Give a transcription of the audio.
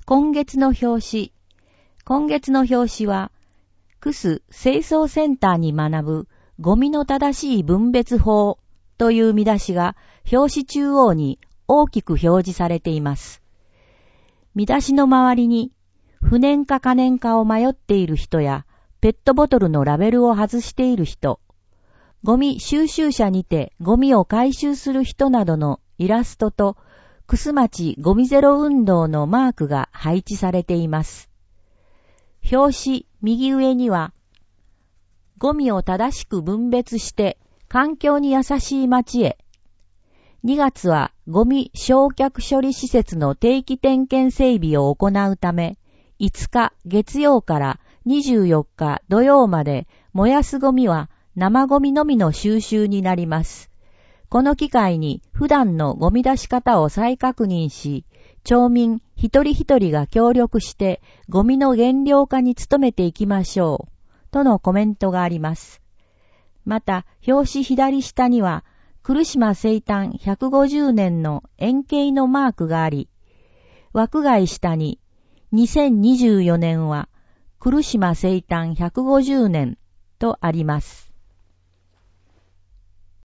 今月の表紙。今月の表紙は、クス清掃センターに学ぶゴミの正しい分別法という見出しが表紙中央に大きく表示されています。見出しの周りに、不燃か可燃かを迷っている人や、ペットボトルのラベルを外している人、ゴミ収集車にてゴミを回収する人などのイラストと、クス町ゴミゼロ運動のマークが配置されています。表紙右上には、ゴミを正しく分別して環境に優しい町へ。2月はゴミ焼却処理施設の定期点検整備を行うため、5日月曜から24日土曜まで燃やすゴミは生ゴミのみの収集になります。この機会に普段のゴミ出し方を再確認し、町民一人一人が協力してゴミの減量化に努めていきましょう。とのコメントがあります。また、表紙左下には、来島生誕150年の円形のマークがあり、枠外下に、2024年は、来島生誕150年とあります。